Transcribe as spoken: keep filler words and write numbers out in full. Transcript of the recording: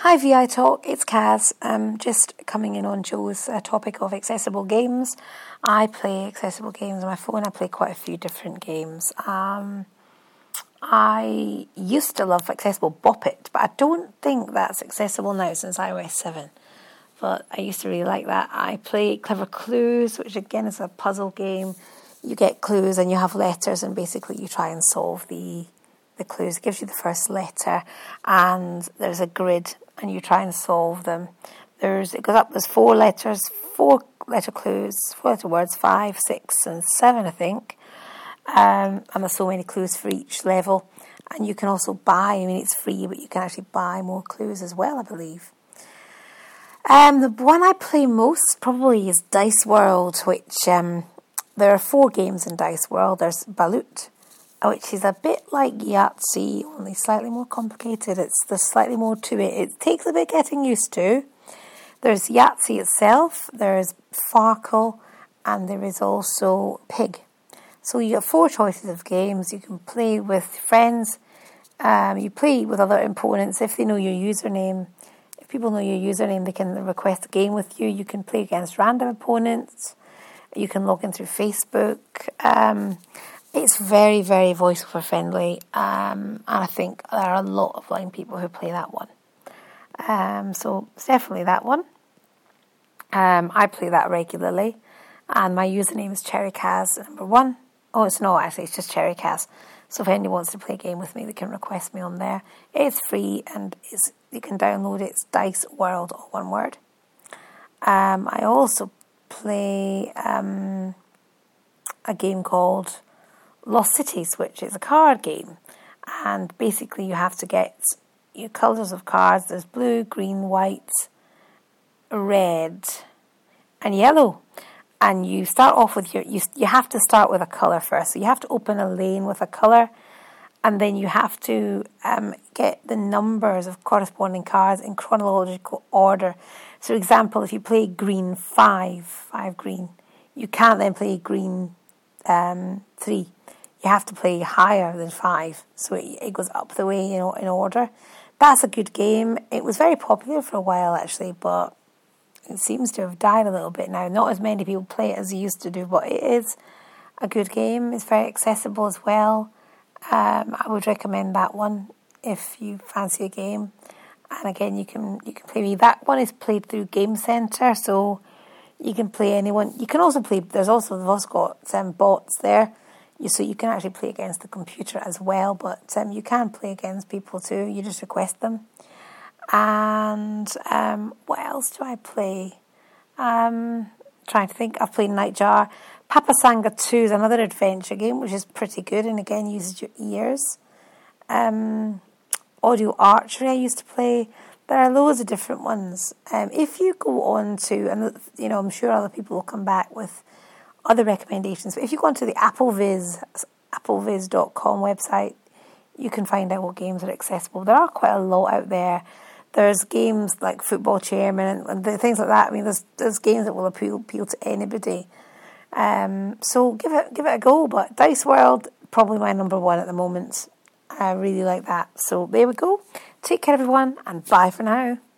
Hi V I Talk, it's Kaz. Um, just coming in on Joe's uh, topic of accessible games. I play accessible games on my phone. I play quite a few different games. Um, I used to love accessible Bop It, but I don't think that's accessible now since i O S seven. But I used to really like that. I play Clever Clues, which again is a puzzle game. You get clues and you have letters, and basically you try and solve the the clues. It gives you the first letter, and there's a grid, and you try and solve them. There's it goes up. There's four letters, four letter clues, four letter words, five, six, and seven, I think. Um, and there's so many clues for each level, and you can also buy. I mean, it's free, but you can actually buy more clues as well, I believe. Um, the one I play most probably is Dice World, which um, there are four games in Dice World. There's Balut, which is a bit like Yahtzee, only slightly more complicated. It's there's slightly more to it. It takes a bit getting used to. There's Yahtzee itself, there's Farkle, and there is also Pig. So you have four choices of games. You can play with friends. Um, you play with other opponents if they know your username. If people know your username, they can request a game with you. You can play against random opponents. You can log in through Facebook. Um, it's very, very voiceover friendly. Um, and I think there are a lot of blind people who play that one. Um, so it's definitely that one. Um, I play that regularly. And my username is CherryCaz, number one. Oh, it's not actually, it's just CherryCaz. So if anyone wants to play a game with me, they can request me on there. It's free and it's, you can download it. It's Dice World, all one word. Um, I also play um, a game called Lost Cities, which is a card game. And basically you have to get your colours of cards. There's blue, green, white, red, and yellow. And you start off with your, you, you have to start with a colour first. So you have to open a lane with a colour, and then you have to um, get the numbers of corresponding cards in chronological order. So, example, if you play green five, five green, you can't then play green um, three. You have to play higher than five. So it, it goes up the way, you know, in order. That's a good game. It was very popular for a while, actually, but it seems to have died a little bit now. Not as many people play it as they used to do, but it is a good game. It's very accessible as well. Um, I would recommend that one if you fancy a game. And again, you can you can play me. That one is played through Game Centre, so you can play anyone. You can also play. There's also they've also got some bots there, you, so you can actually play against the computer as well. But um, you can play against people too. You just request them. And um, what else do I play? Um, trying to think. I've played Nightjar. Papasanga two is another adventure game, which is pretty good, and again uses your ears. Um, Audio Archery I used to play. There are loads of different ones. Um, if you go on to, and you know, I'm sure other people will come back with other recommendations. But if you go onto the AppleVis, applevis dot com website, you can find out what games are accessible. There are quite a lot out there. There's games like Football Chairman and, and things like that. I mean, there's there's games that will appeal appeal to anybody. Um, so give it give it a go. But Dice World, probably my number one at the moment. I really like that. So there we go. Take care, everyone, and bye for now.